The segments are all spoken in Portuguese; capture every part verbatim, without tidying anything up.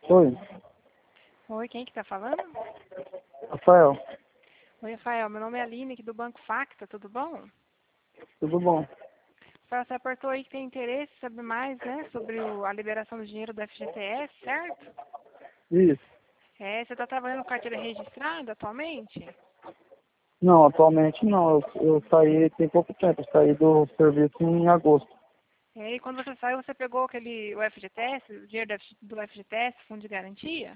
Oi, Oi, quem que tá falando? Rafael, Oi, Rafael, meu nome é Aline, aqui do Banco Facta, tudo bom? tudo bom? Rafael, você apertou aí que tem interesse em saber mais, né, sobre o- a liberação do dinheiro do F G T S, certo? Isso. É, você está trabalhando com carteira registrada atualmente? Não, atualmente não. Eu, eu saí tem pouco tempo. Eu saí do serviço em agosto. É, e quando você saiu, você pegou aquele, o F G T S, o dinheiro do F- do F G T S, Fundo de Garantia?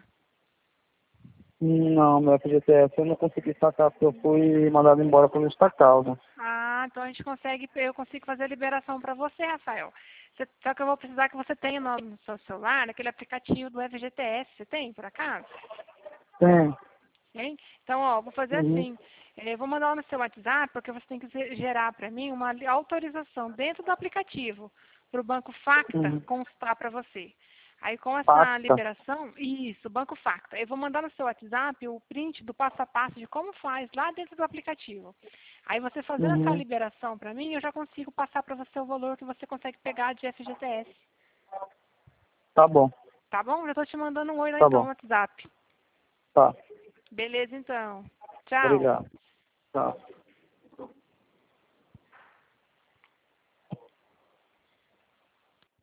Não, meu F G T S eu não consegui sacar porque eu fui mandado embora por justa causa. Ah, então a gente consegue, eu consigo fazer a liberação para você, Rafael. Você- só que eu vou precisar que você tenha no, no seu celular aquele aplicativo do F G T S. Você tem, por acaso? Tem. Hein? Então, ó, vou fazer Uhum. assim. eh, vou mandar no seu WhatsApp, porque você tem que ze- gerar para mim uma li- autorização dentro do aplicativo para o Banco Facta Uhum. constar para você. Aí, com essa Pacta. liberação, isso, Banco Facta. Eu vou mandar no seu WhatsApp o print do passo a passo de como faz lá dentro do aplicativo. Aí, você fazendo essa Uhum. liberação para mim, eu já consigo passar para você o valor que você consegue pegar de F G T S. Tá bom, Tá bom? Já estou te mandando um oi lá tá então no bom. WhatsApp. Tá. Beleza, então. Tchau. Obrigado. Tá.